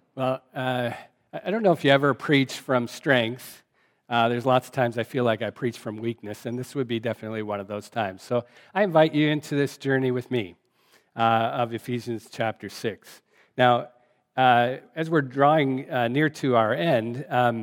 Well, I don't know if you ever preach from strength. There's lots of times I feel like I preach from weakness, and this would be definitely one of those times. So I invite you into this journey with me of Ephesians chapter 6. Now, as we're drawing near to our end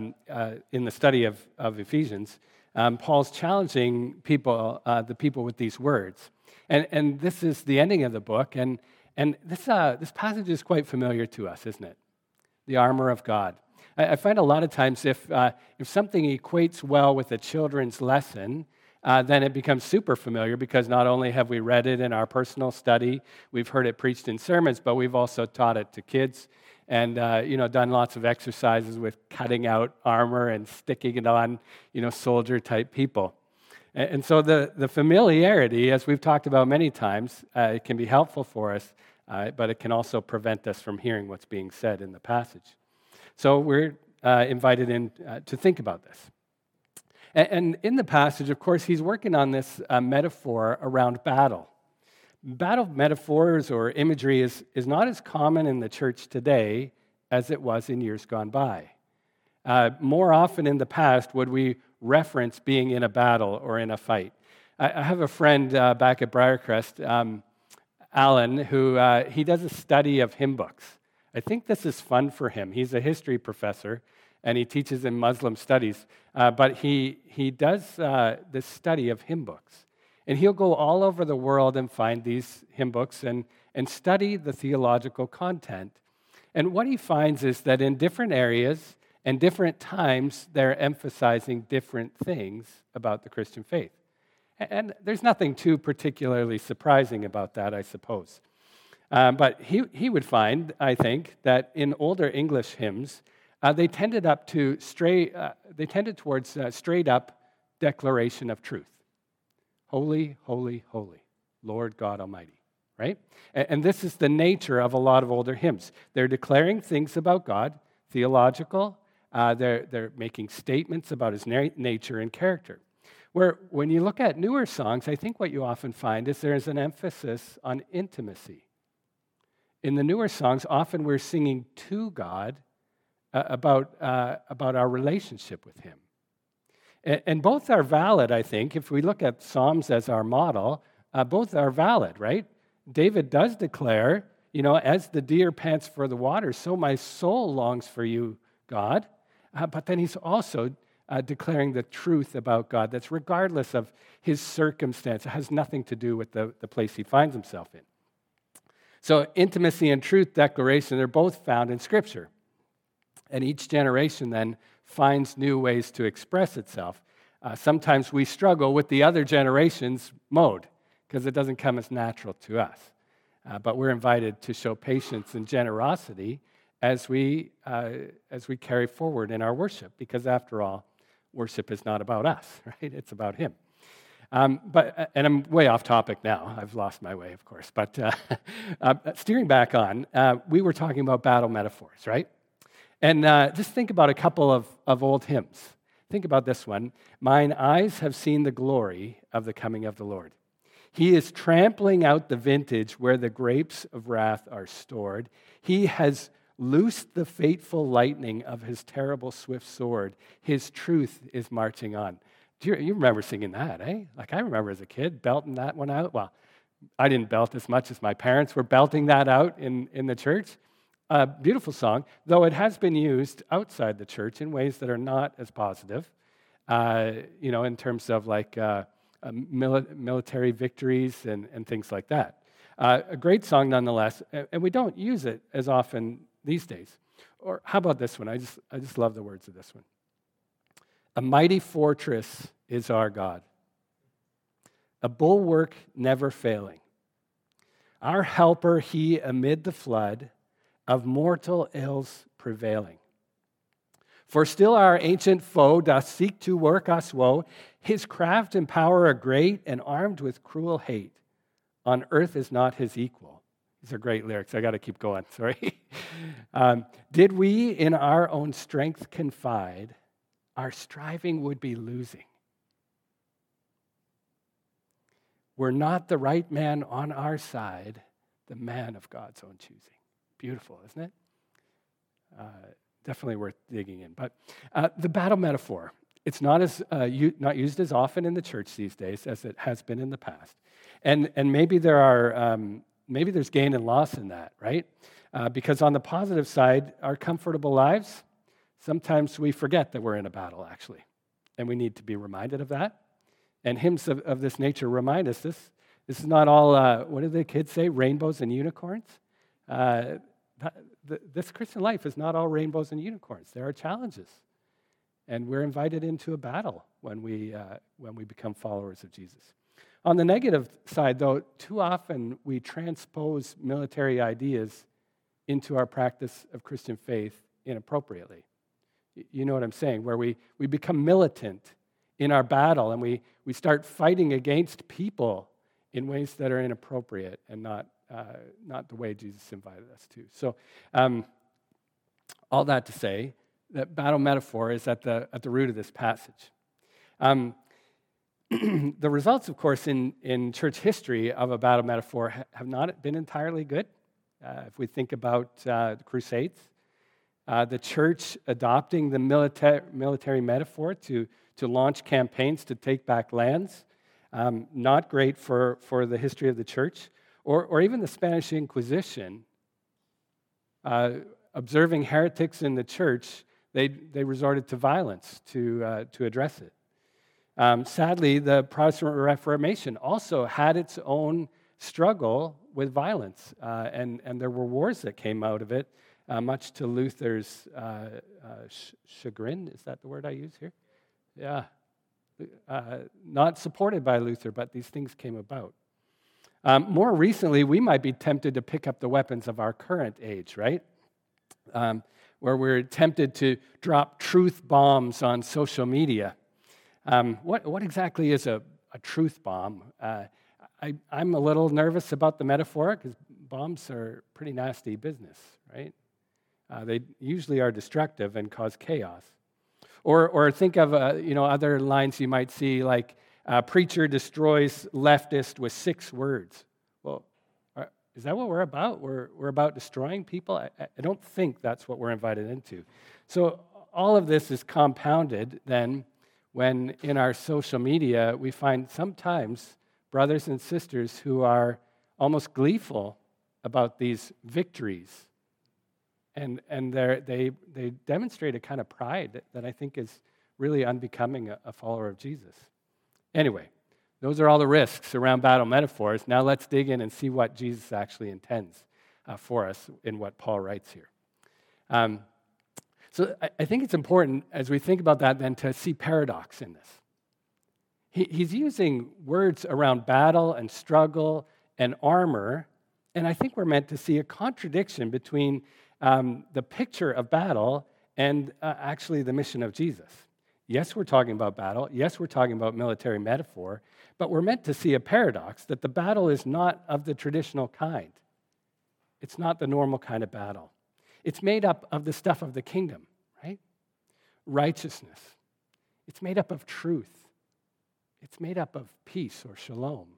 in the study of Ephesians, Paul's challenging the people with these words. And this is the ending of the book, and this passage is quite familiar to us, isn't it? The armor of God. I find a lot of times if something equates well with a children's lesson, then it becomes super familiar because not only have we read it in our personal study, we've heard it preached in sermons, but we've also taught it to kids and done lots of exercises with cutting out armor and sticking it on soldier-type people. And so the familiarity, as we've talked about many times, it can be helpful for us, but it can also prevent us from hearing what's being said in the passage. So we're invited in to think about this. And in the passage, of course, he's working on this metaphor around battle. Battle metaphors or imagery is not as common in the church today as it was in years gone by. More often in the past would we reference being in a battle or in a fight. I have a friend back at Briarcrest, Alan, who he does a study of hymn books. I think this is fun for him. He's a history professor, and he teaches in Muslim studies, but he does this study of hymn books. And he'll go all over the world and find these hymn books and study the theological content. And what he finds is that in different areas and different times, they're emphasizing different things about the Christian faith. And there's nothing too particularly surprising about that, I suppose. But he would find, I think, that in older English hymns, they tended towards straight-up declaration of truth. Holy, holy, holy, Lord God Almighty, right? And this is the nature of a lot of older hymns. They're declaring things about God, theological. They're making statements about his nature and character. Where when you look at newer songs, I think what you often find is there's an emphasis on intimacy. In the newer songs, often we're singing to God about our relationship with him. And both are valid, I think. If we look at Psalms as our model, both are valid, right? David does declare, as the deer pants for the water, so my soul longs for you, God. But then he's also declaring the truth about God that's regardless of his circumstance. It has nothing to do with the place he finds himself in. So intimacy and truth declaration, they're both found in Scripture. And each generation then finds new ways to express itself. Sometimes we struggle with the other generation's mode because it doesn't come as natural to us. But we're invited to show patience and generosity as we carry forward in our worship, because after all, worship is not about us, right? It's about him. And I'm way off topic now. I've lost my way, of course. But steering back on, we were talking about battle metaphors, right? And just think about a couple of old hymns. Think about this one. Mine eyes have seen the glory of the coming of the Lord. He is trampling out the vintage where the grapes of wrath are stored. He has loosed the fateful lightning of his terrible swift sword. His truth is marching on. Do you remember singing that, eh? Like I remember as a kid belting that one out. Well, I didn't belt as much as my parents were belting that out in the church. Beautiful song, though it has been used outside the church in ways that are not as positive, in terms of like military victories and things like that. A great song nonetheless, and we don't use it as often these days. Or how about this one? I just love the words of this one. A mighty fortress is our God, a bulwark never failing. Our helper, he amid the flood of mortal ills prevailing. For still our ancient foe doth seek to work us woe. His craft and power are great, and armed with cruel hate. On earth is not his equal. These are great lyrics. I got to keep going. Sorry. Did we in our own strength confide, our striving would be losing. We're not the right man on our side, the man of God's own choosing. Beautiful, isn't it? Definitely worth digging in. But the battle metaphor, it's not not used as often in the church these days as it has been in the past. And maybe there's gain and loss in that, right? Because on the positive side, our comfortable lives, sometimes we forget that we're in a battle, actually. And we need to be reminded of that. And hymns of this nature remind us this. This is not all, what do the kids say, rainbows and unicorns? This Christian life is not all rainbows and unicorns. There are challenges. And we're invited into a battle when we become followers of Jesus. On the negative side, though, too often we transpose military ideas into our practice of Christian faith inappropriately. You know what I'm saying? Where we become militant in our battle and we start fighting against people in ways that are inappropriate and not the way Jesus invited us to. So all that to say that battle metaphor is at the root of this passage. The results, of course, in church history of a battle metaphor have not been entirely good. If we think about the Crusades, the church adopting the military metaphor to launch campaigns to take back lands, not great for the history of the church, or even the Spanish Inquisition, observing heretics in the church, they resorted to violence to address it. Sadly, the Protestant Reformation also had its own struggle with violence, and there were wars that came out of it, much to Luther's chagrin. Is that the word I use here? Yeah. Not supported by Luther, but these things came about. More recently, we might be tempted to pick up the weapons of our current age, right? Where we're tempted to drop truth bombs on social media. What exactly is a truth bomb? I'm a little nervous about the metaphor because bombs are pretty nasty business, right? They usually are destructive and cause chaos. Or think of other lines you might see, like preacher destroys leftist with 6 words. Well, is that what we're about? We're about destroying people? I don't think that's what we're invited into. So all of this is compounded then when in our social media we find sometimes brothers and sisters who are almost gleeful about these victories. And they demonstrate a kind of pride that I think is really unbecoming a follower of Jesus. Anyway, those are all the risks around battle metaphors. Now let's dig in and see what Jesus actually intends for us in what Paul writes here. So I think it's important as we think about that then to see paradox in this. He's using words around battle and struggle and armor, and I think we're meant to see a contradiction between the picture of battle and actually the mission of Jesus. Yes, we're talking about battle. Yes, we're talking about military metaphor, but we're meant to see a paradox that the battle is not of the traditional kind. It's not the normal kind of battle. It's made up of the stuff of the kingdom, right? Righteousness. It's made up of truth. It's made up of peace or shalom.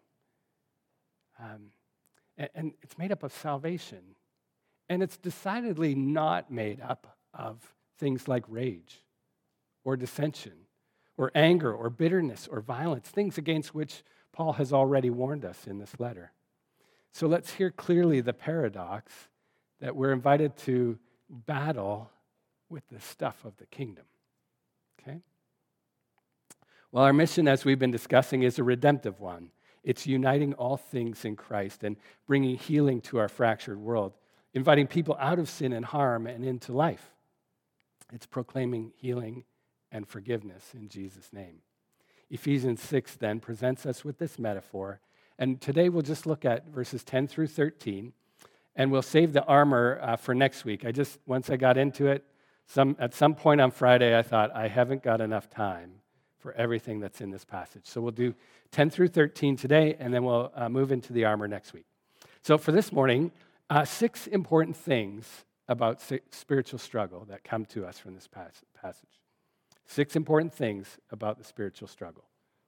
And it's made up of salvation. And it's decidedly not made up of things like rage or dissension or anger or bitterness or violence, things against which Paul has already warned us in this letter. So let's hear clearly the paradox that we're invited to battle with the stuff of the kingdom. Okay? Well, our mission, as we've been discussing, is a redemptive one. It's uniting all things in Christ and bringing healing to our fractured world, inviting people out of sin and harm and into life. It's proclaiming healing and forgiveness in Jesus' name. Ephesians 6 then presents us with this metaphor, and today we'll just look at verses 10 through 13, and we'll save the armor for next week. Once I got into it, at some point on Friday, I thought, I haven't got enough time for everything that's in this passage. So we'll do 10 through 13 today, and then we'll move into the armor next week. So for this morning, 6 important things about spiritual struggle that come to us from this passage. 6 important things about the spiritual struggle.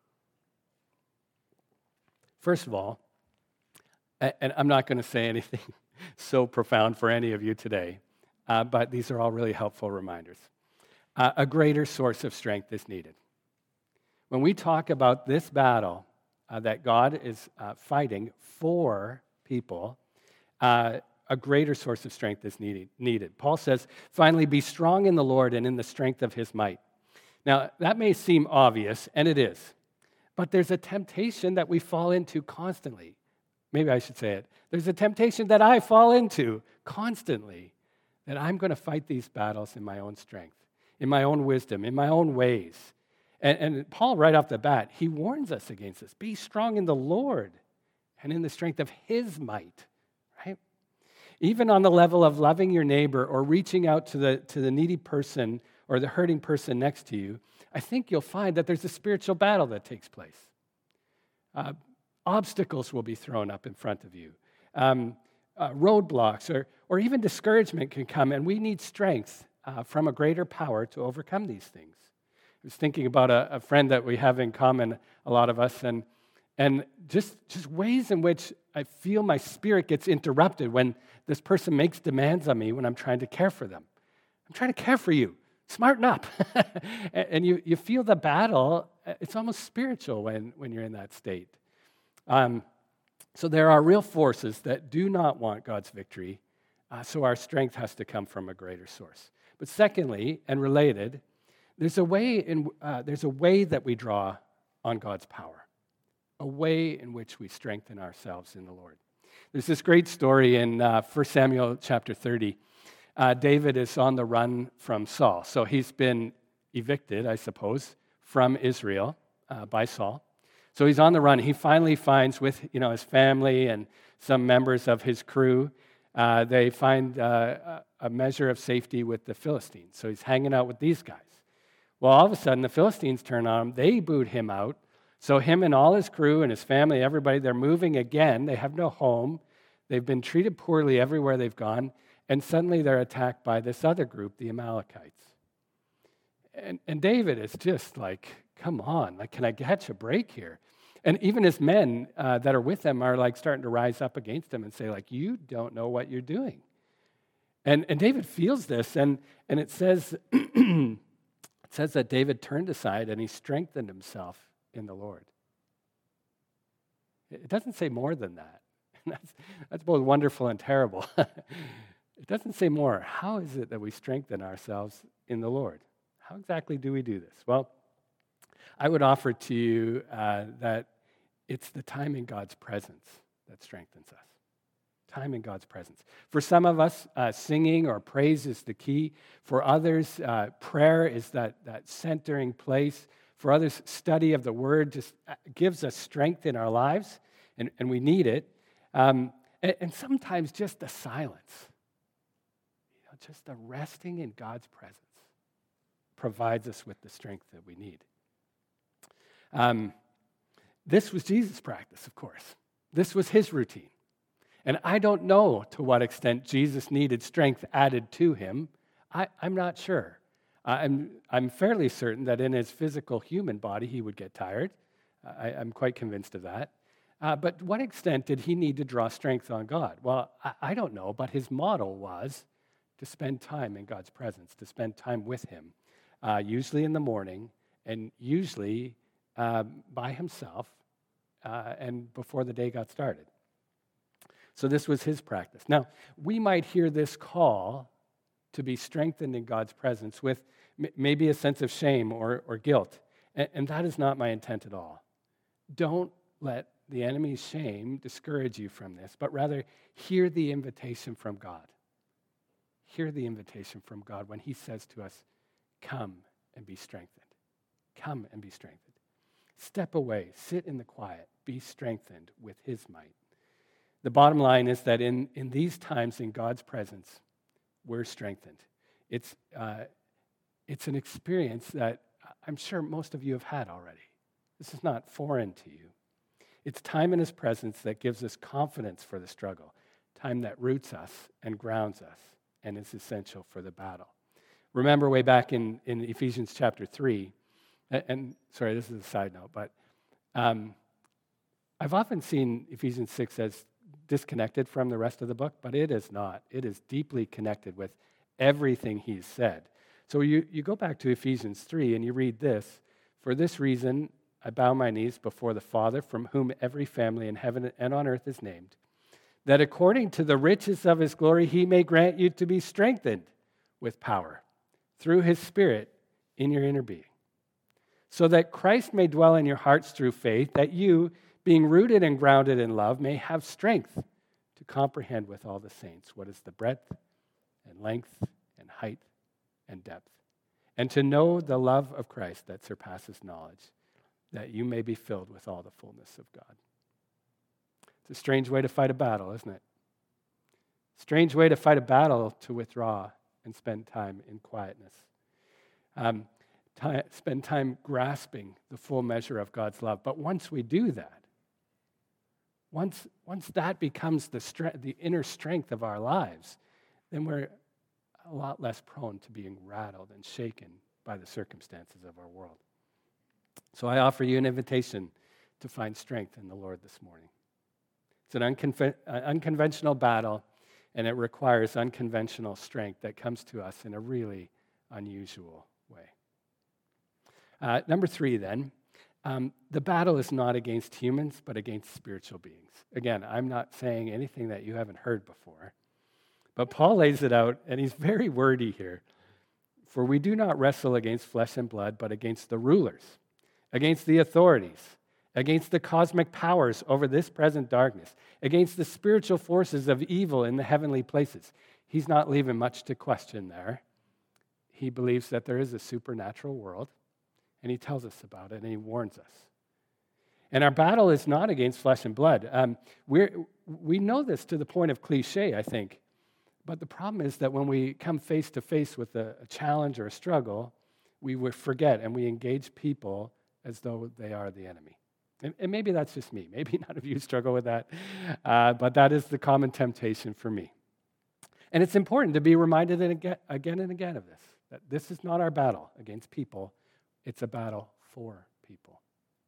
First of all, and I'm not going to say anything so profound for any of you today, but these are all really helpful reminders. A greater source of strength is needed. When we talk about this battle that God is fighting for people, a greater source of strength is needed. Paul says, finally, be strong in the Lord and in the strength of his might. Now, that may seem obvious, and it is, but there's a temptation that we fall into constantly. Maybe I should say it. There's a temptation that I fall into constantly, that I'm going to fight these battles in my own strength, in my own wisdom, in my own ways. And Paul, right off the bat, he warns us against this. Be strong in the Lord and in the strength of his might, right? Even on the level of loving your neighbor or reaching out to the needy person or the hurting person next to you, I think you'll find that there's a spiritual battle that takes place. Obstacles will be thrown up in front of you. Roadblocks or even discouragement can come, and we need strength from a greater power to overcome these things. I was thinking about a friend that we have in common, a lot of us, and just ways in which I feel my spirit gets interrupted when this person makes demands on me when I'm trying to care for them. I'm trying to care for you. Smarten up. And you feel the battle. It's almost spiritual when you're in that state. So there are real forces that do not want God's victory, so our strength has to come from a greater source. But secondly, and related, there's a way that we draw on God's power, a way in which we strengthen ourselves in the Lord. There's this great story in 1 Samuel chapter 30. David is on the run from Saul. So he's been evicted, I suppose, from Israel by Saul. So he's on the run. He finally finds with his family and some members of his crew, they find a measure of safety with the Philistines. So he's hanging out with these guys. Well, all of a sudden, the Philistines turn on him. They boot him out. So him and all his crew and his family, everybody, they're moving again. They have no home. They've been treated poorly everywhere they've gone. And suddenly they're attacked by this other group, the Amalekites. And David is just like, come on, can I catch a break here? And even his men that are with him are like starting to rise up against him and say, like, you don't know what you're doing. And David feels this, and it says, it says that David turned aside and he strengthened himself in the Lord. It doesn't say more than that. That's both wonderful and terrible. It doesn't say more. How is it that we strengthen ourselves in the Lord? How exactly do we do this? Well, I would offer to you that it's the time in God's presence that strengthens us. Time in God's presence. For some of us, singing or praise is the key. For others, prayer is that centering place. For others, study of the Word just gives us strength in our lives, and we need it. And sometimes just the silence, just the resting in God's presence provides us with the strength that we need. This was Jesus' practice, of course. This was his routine. And I don't know to what extent Jesus needed strength added to him. I'm not sure. I'm fairly certain that in his physical human body he would get tired. I'm quite convinced of that. But to what extent did he need to draw strength on God? Well, I don't know, but his model was to spend time in God's presence, to spend time with him, usually in the morning and usually by himself and before the day got started. So this was his practice. Now, we might hear this call to be strengthened in God's presence with maybe a sense of shame or guilt, and that is not my intent at all. Don't let the enemy's shame discourage you from this, but rather hear the invitation from God. Hear the invitation from God when he says to us, come and be strengthened. Come and be strengthened. Step away, sit in the quiet, be strengthened with his might. The bottom line is that in these times in God's presence, we're strengthened. It's an experience that I'm sure most of you have had already. This is not foreign to you. It's time in his presence that gives us confidence for the struggle, time that roots us and grounds us and is essential for the battle. Remember way back in Ephesians chapter 3, and sorry, this is a side note, but I've often seen Ephesians 6 as disconnected from the rest of the book, but it is not. It is deeply connected with everything he's said. So you go back to Ephesians 3 and you read this, "For this reason I bow my knees before the Father, from whom every family in heaven and on earth is named, that according to the riches of his glory he may grant you to be strengthened with power through his Spirit in your inner being, so that Christ may dwell in your hearts through faith, that you, being rooted and grounded in love, may have strength to comprehend with all the saints what is the breadth and length and height and depth, and to know the love of Christ that surpasses knowledge, that you may be filled with all the fullness of God." It's a strange way to fight a battle, isn't it? Strange way to fight a battle, to withdraw and spend time in quietness. Spend time grasping the full measure of God's love. But once we do that, once that becomes the inner strength of our lives, then we're a lot less prone to being rattled and shaken by the circumstances of our world. So I offer you an invitation to find strength in the Lord this morning. It's an unconventional battle, and it requires unconventional strength that comes to us in a really unusual way. Number 3, then, the battle is not against humans, but against spiritual beings. Again, I'm not saying anything that you haven't heard before, but Paul lays it out, and he's very wordy here. "For we do not wrestle against flesh and blood, but against the rulers, against the authorities, against the cosmic powers over this present darkness, against the spiritual forces of evil in the heavenly places." He's not leaving much to question there. He believes that there is a supernatural world, and he tells us about it, and he warns us. And our battle is not against flesh and blood. We know this to the point of cliche, I think. But the problem is that when we come face to face with a challenge or a struggle, we forget and we engage people as though they are the enemy. And maybe that's just me. Maybe none of you struggle with that. But that is the common temptation for me. And it's important to be reminded again and again of this, that this is not our battle against people. It's a battle for people.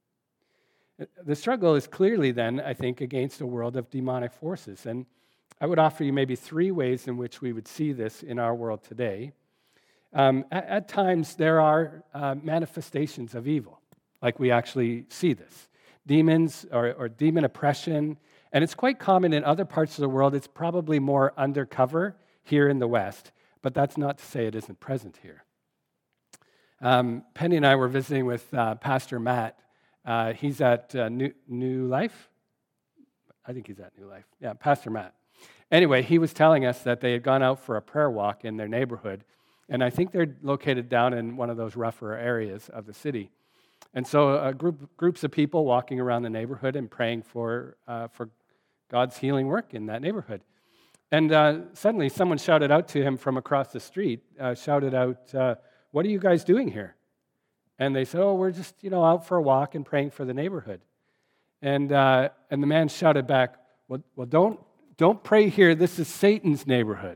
The struggle is clearly then, I think, against a world of demonic forces. And I would offer you maybe 3 ways in which we would see this in our world today. At times, there are manifestations of evil, like we actually see this. Demons or demon oppression, and it's quite common in other parts of the world. It's probably more undercover here in the West, but that's not to say it isn't present here. Penny and I were visiting with Pastor Matt. He's at New Life. I think he's at New Life. Yeah, Pastor Matt. Anyway, he was telling us that they had gone out for a prayer walk in their neighborhood, and I think they're located down in one of those rougher areas of the city. And so groups of people walking around the neighborhood and praying for God's healing work in that neighborhood. And suddenly someone shouted out to him from across the street, "What are you guys doing here?" And they said, "Oh, we're just out for a walk and praying for the neighborhood." And the man shouted back, "Well, don't pray here. This is Satan's neighborhood."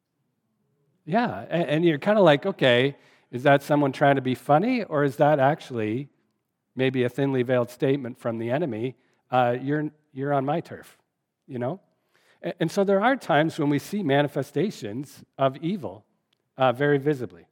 Yeah, and you're kind of like, okay, is that someone trying to be funny, or is that actually maybe a thinly veiled statement from the enemy? You're on my turf, And so there are times when we see manifestations of evil very visibly.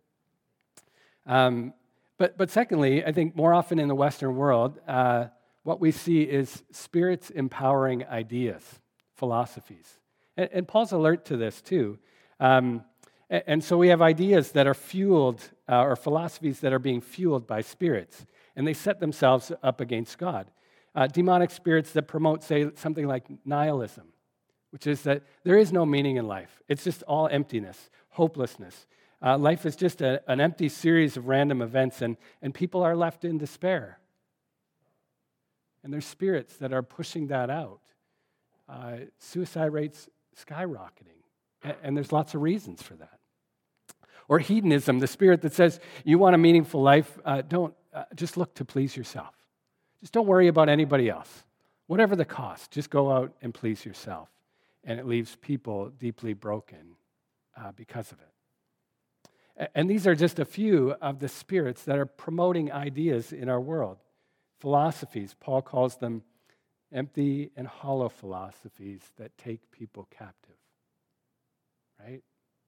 But secondly, I think more often in the Western world, what we see is spirits empowering ideas, philosophies. And Paul's alert to this too. And so we have ideas that are fueled, or philosophies that are being fueled by spirits, and they set themselves up against God. Demonic spirits that promote, say, something like nihilism, which is that there is no meaning in life. It's just all emptiness, hopelessness. Life is just an empty series of random events, and people are left in despair. And there's spirits that are pushing that out. Suicide rates skyrocketing, and there's lots of reasons for that. Or hedonism, the spirit that says, you want a meaningful life, don't just look to please yourself. Just don't worry about anybody else. Whatever the cost, just go out and please yourself. And it leaves people deeply broken because of it. And these are just a few of the spirits that are promoting ideas in our world. Philosophies, Paul calls them empty and hollow philosophies that take people captive. Right?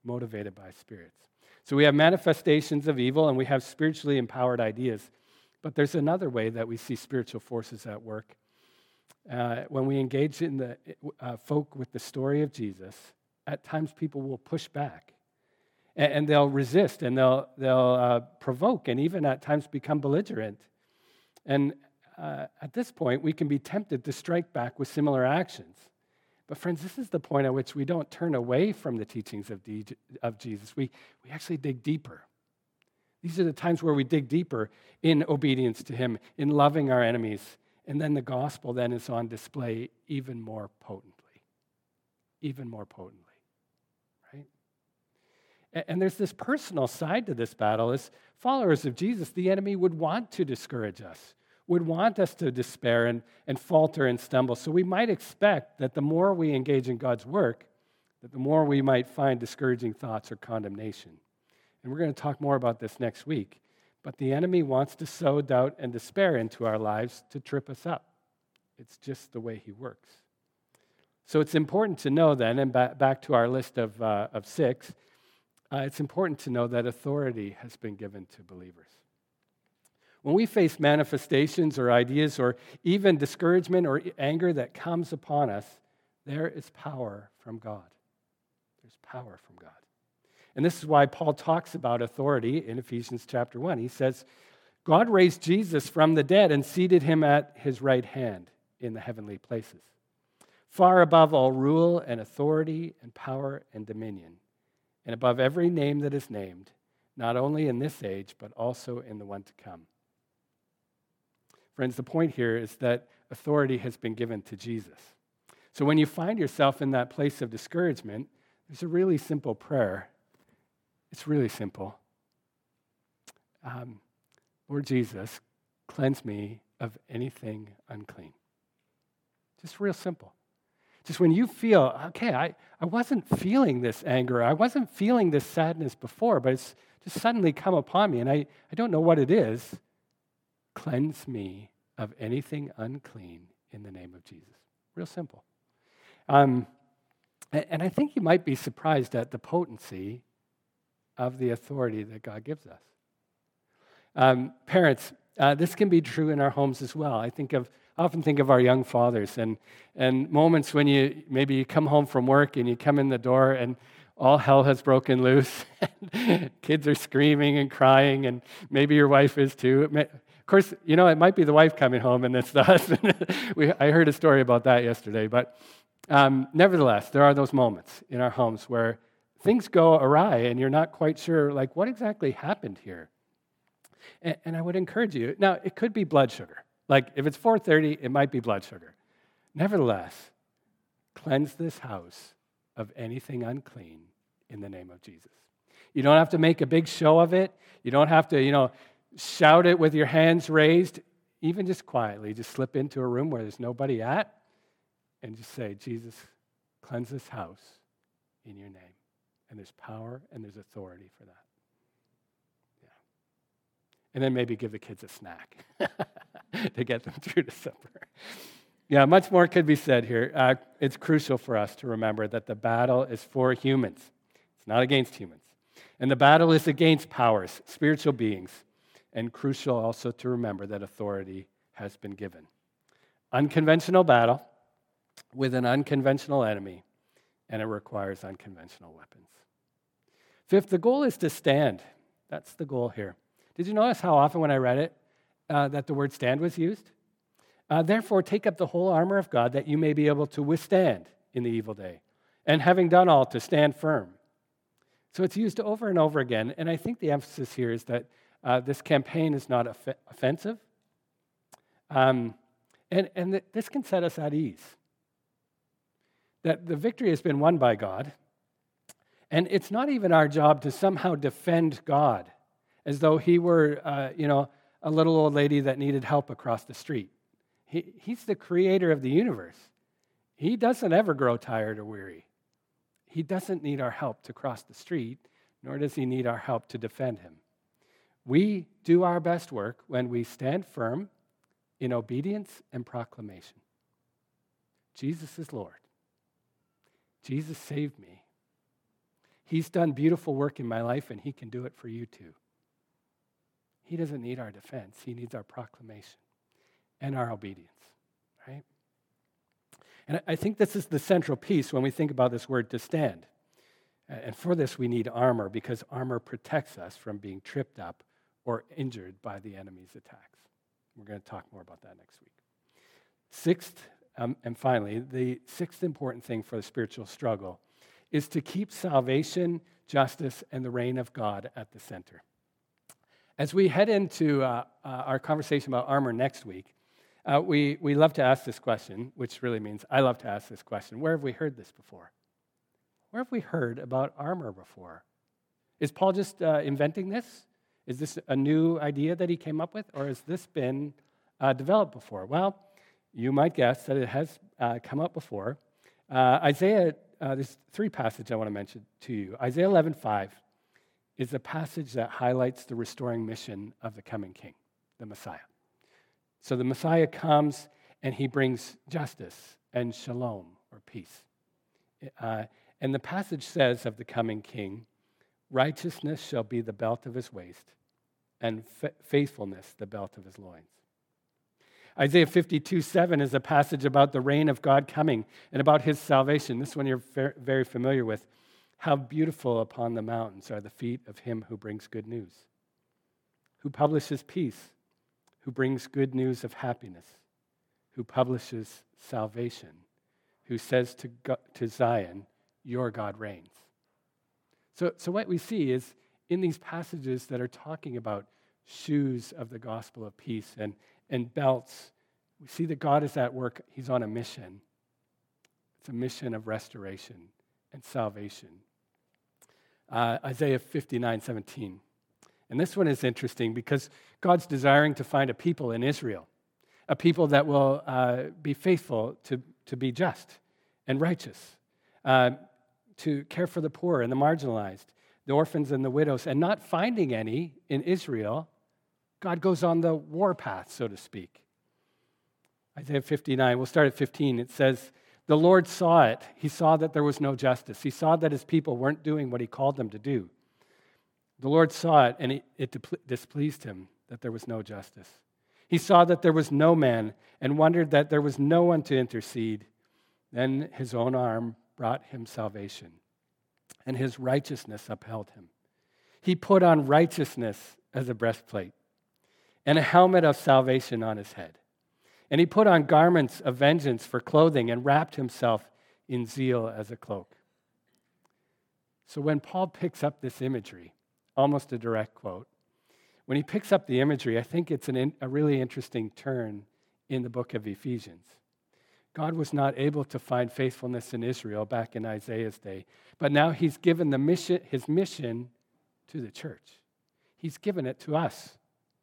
motivated by spirits. So we have manifestations of evil and we have spiritually empowered ideas. But there's another way that we see spiritual forces at work. When we engage in the folk with the story of Jesus, at times people will push back. And they'll resist and they'll provoke and even at times become belligerent. And at this point, we can be tempted to strike back with similar actions. But friends, this is the point at which we don't turn away from the teachings of Jesus. We actually dig deeper. These are the times where we dig deeper in obedience to him, in loving our enemies. And then the gospel then is on display even more potently. Even more potently, right? And there's this personal side to this battle. As followers of Jesus, the enemy would want to discourage us, would want us to despair and falter and stumble. So we might expect that the more we engage in God's work, that the more we might find discouraging thoughts or condemnation. And we're going to talk more about this next week. But the enemy wants to sow doubt and despair into our lives to trip us up. It's just the way he works. So it's important to know then, and back to our list of 6, it's important to know that authority has been given to believers. When we face manifestations or ideas or even discouragement or anger that comes upon us, there is power from God. There's power from God. And this is why Paul talks about authority in Ephesians chapter 1. He says, God raised Jesus from the dead and seated him at his right hand in the heavenly places, far above all rule and authority and power and dominion, and above every name that is named, not only in this age, but also in the one to come. Friends, the point here is that authority has been given to Jesus. So when you find yourself in that place of discouragement, there's a really simple prayer. It's really simple. Lord Jesus, cleanse me of anything unclean. Just real simple. Just when you feel, okay, I wasn't feeling this anger, I wasn't feeling this sadness before, but it's just suddenly come upon me, and I don't know what it is. Cleanse me of anything unclean in the name of Jesus. Real simple. And I think you might be surprised at the potency of the authority that God gives us. Parents, this can be true in our homes as well. I often think of our young fathers and moments when maybe you come home from work and you come in the door and all hell has broken loose. Kids are screaming and crying, and maybe your wife is too. Of course, it might be the wife coming home and it's the husband. I heard a story about that yesterday. But nevertheless, there are those moments in our homes where things go awry and you're not quite sure, like, what exactly happened here? And I would encourage you. Now, it could be blood sugar. Like, if it's 4:30, it might be blood sugar. Nevertheless, cleanse this house of anything unclean in the name of Jesus. You don't have to make a big show of it. You don't have to, shout it with your hands raised. Even just quietly, just slip into a room where there's nobody at and just say, Jesus, cleanse this house in your name. And there's power and there's authority for that. Yeah. And then maybe give the kids a snack to get them through to supper. Yeah, much more could be said here. It's crucial for us to remember that the battle is for humans. It's not against humans. And the battle is against powers, spiritual beings. And crucial also to remember that authority has been given. Unconventional battle with an unconventional enemy, and it requires unconventional weapons. Fifth, the goal is to stand. That's the goal here. Did you notice how often when I read it that the word stand was used? Therefore, take up the whole armor of God that you may be able to withstand in the evil day, and having done all, to stand firm. So it's used over and over again, and I think the emphasis here is that this campaign is not offensive, and this can set us at ease. That the victory has been won by God, and it's not even our job to somehow defend God as though he were, a little old lady that needed help across the street. He's the creator of the universe. He doesn't ever grow tired or weary. He doesn't need our help to cross the street, nor does he need our help to defend him. We do our best work when we stand firm in obedience and proclamation. Jesus is Lord. Jesus saved me. He's done beautiful work in my life, and he can do it for you too. He doesn't need our defense. He needs our proclamation and our obedience, right? And I think this is the central piece when we think about this word to stand. And for this, we need armor, because armor protects us from being tripped up or injured by the enemy's attacks. We're going to talk more about that next week. Sixth, and finally, the sixth important thing for the spiritual struggle is to keep salvation, justice, and the reign of God at the center. As we head into our conversation about armor next week, we love to ask this question, which really means I love to ask this question. Where have we heard this before? Where have we heard about armor before? Is Paul just inventing this? Is this a new idea that he came up with, or has this been developed before? Well, you might guess that it has come up before. Isaiah, there's three passages I want to mention to you. Isaiah 11:5 is a passage that highlights the restoring mission of the coming king, the Messiah. So the Messiah comes and he brings justice and shalom, or peace. And the passage says of the coming king, righteousness shall be the belt of his waist, and faithfulness the belt of his loins. Isaiah 52:7 is a passage about the reign of God coming and about his salvation. This one you're very familiar with. How beautiful upon the mountains are the feet of him who brings good news, who publishes peace, who brings good news of happiness, who publishes salvation, who says to Zion, your God reigns. So what we see is in these passages that are talking about shoes of the gospel of peace and belts, we see that God is at work. He's on a mission. It's a mission of restoration and salvation. Isaiah 59:17. And this one is interesting because God's desiring to find a people in Israel, a people that will be faithful to be just and righteous, to care for the poor and the marginalized, the orphans and the widows, and not finding any in Israel, God goes on the warpath, so to speak. Isaiah 59, we'll start at 15. It says, the Lord saw it. He saw that there was no justice. He saw that his people weren't doing what he called them to do. The Lord saw it, and it displeased him that there was no justice. He saw that there was no man and wondered that there was no one to intercede. Then his own arm brought him salvation, and his righteousness upheld him. He put on righteousness as a breastplate and a helmet of salvation on his head. And he put on garments of vengeance for clothing and wrapped himself in zeal as a cloak. So when Paul picks up this imagery, almost a direct quote, when he picks up the imagery, I think it's a really interesting turn in the book of Ephesians. God was not able to find faithfulness in Israel back in Isaiah's day, but now he's given his mission to the church. He's given it to us,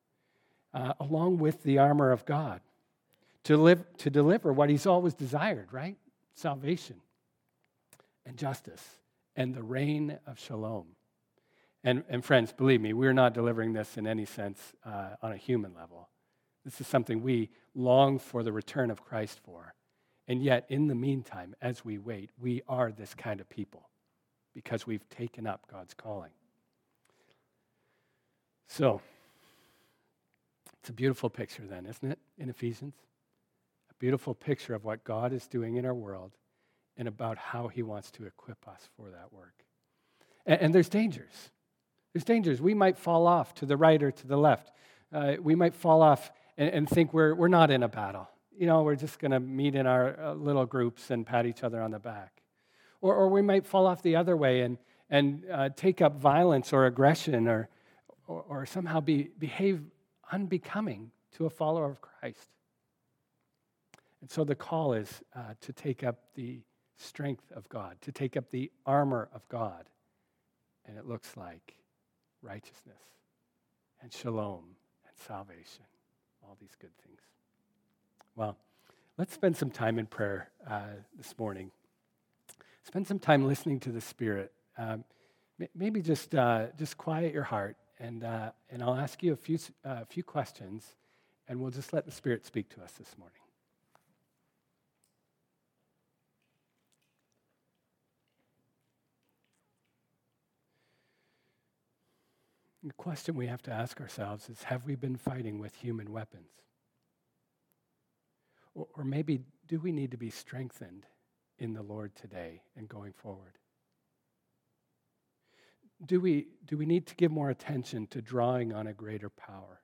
along with the armor of God, to deliver what he's always desired, right? Salvation and justice and the reign of shalom. And friends, believe me, we're not delivering this in any sense on a human level. This is something we long for the return of Christ for. And yet, in the meantime, as we wait, we are this kind of people because we've taken up God's calling. So, it's a beautiful picture then, isn't it, in Ephesians? A beautiful picture of what God is doing in our world and about how he wants to equip us for that work. And there's dangers. There's dangers. We might fall off to the right or to the left. We might fall off and think we're not in a battle. You know, we're just going to meet in our little groups and pat each other on the back. Or we might fall off the other way and take up violence or aggression or somehow behave unbecoming to a follower of Christ. And so the call is to take up the strength of God, to take up the armor of God. And it looks like righteousness and shalom and salvation, all these good things. Well, let's spend some time in prayer this morning. Spend some time listening to the Spirit. Maybe just quiet your heart, and I'll ask you a few questions, and we'll just let the Spirit speak to us this morning. The question we have to ask ourselves is, have we been fighting with human weapons? Or maybe, do we need to be strengthened in the Lord today and going forward? Do we need to give more attention to drawing on a greater power?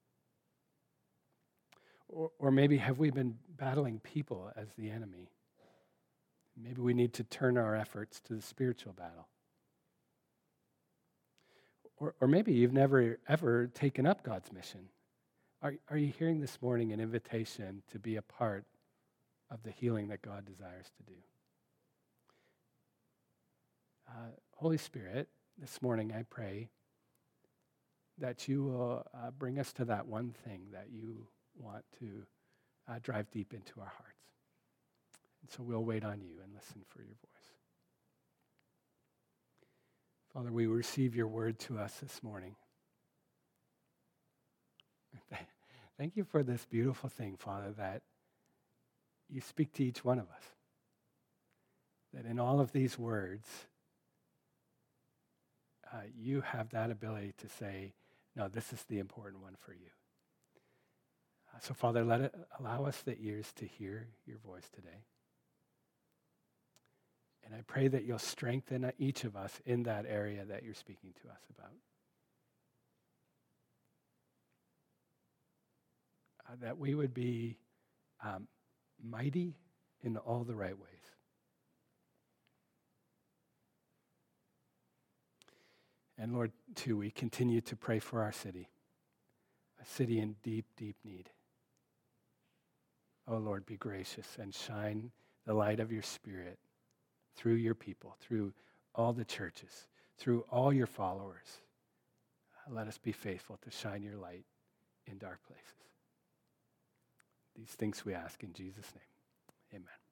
Or maybe, have we been battling people as the enemy? Maybe we need to turn our efforts to the spiritual battle. Or maybe you've never, ever taken up God's mission. Are you hearing this morning an invitation to be a part of the healing that God desires to do? Holy Spirit, this morning I pray that you will bring us to that one thing that you want to drive deep into our hearts. And so we'll wait on you and listen for your voice. Father, we receive your word to us this morning. Thank you for this beautiful thing, Father, that you speak to each one of us. That in all of these words, you have that ability to say, no, this is the important one for you. So, Father, allow us the ears to hear your voice today. And I pray that you'll strengthen each of us in that area that you're speaking to us about. That we would be mighty in all the right ways. And Lord, too, we continue to pray for our city, a city in deep, deep need. Oh Lord, be gracious and shine the light of your Spirit through your people, through all the churches, through all your followers. Let us be faithful to shine your light in dark places. These things we ask in Jesus' name. Amen.